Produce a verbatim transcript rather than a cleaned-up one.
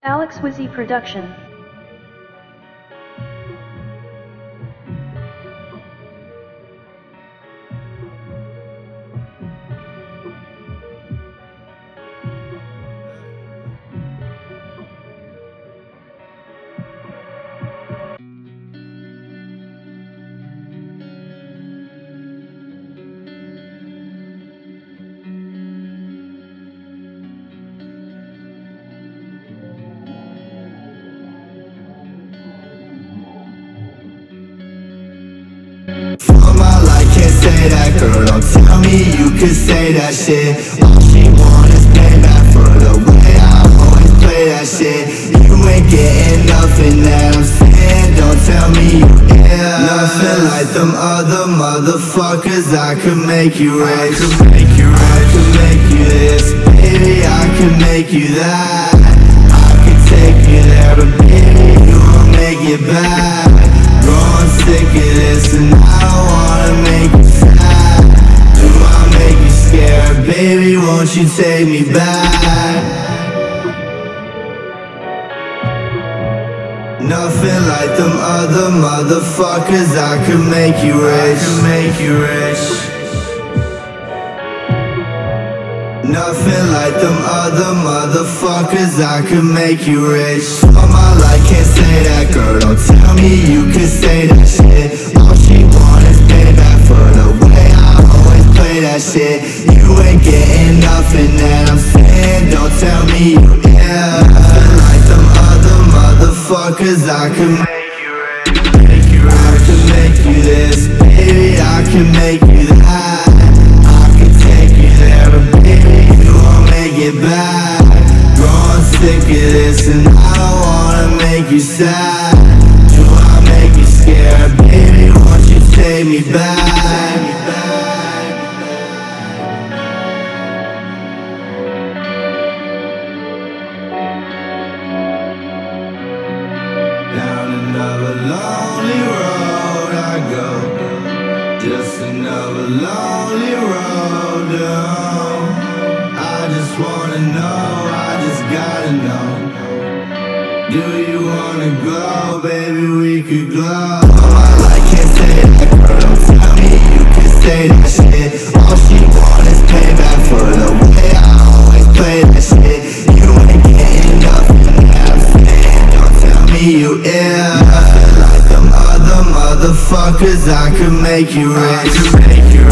Alex Wizzy Production. For my life, can't say that, girl, don't tell me you could say that shit. All she want is payback for the way I always play that shit. You ain't getting nothing that I'm saying, don't tell me you yeah. Nothing like them other motherfuckers, I could make you rich, I could make you rich, I could make you this, baby, I could make you that. I could take you there, but baby, you won't make it back. Growing sick of this and I don't wanna make you sad. Do I make you scared? Baby, won't you take me back? Nothing like them other motherfuckers, I could make you rich, I could make you rich. Nothing like them other motherfuckers, I could make you rich. All my life, can't say that, girl, don't tell me you could say that shit. All she want is payback for the way I always play that shit. You ain't getting nothing that I'm saying, don't tell me you yeah. Nothing like them other motherfuckers, I could make you rich, make you rich. I could make you this, baby, I could make you that. I could take you there, but baby, you won't make it back. Growing sick of this and I don't wanna make you sad. Do I make you scared? Baby, won't you take me back? Down another lonely road I go, just another lonely road down. I just wanna know, I just gotta know. Do you wanna go, baby, we could go. All my life, can't say that, girl, don't tell me you can say that shit. All she want is payback for the way I always play that shit. You ain't getting nothing that I'm saying, don't tell me you ill. Nothing like them other motherfuckers, I could make you rich, I could make you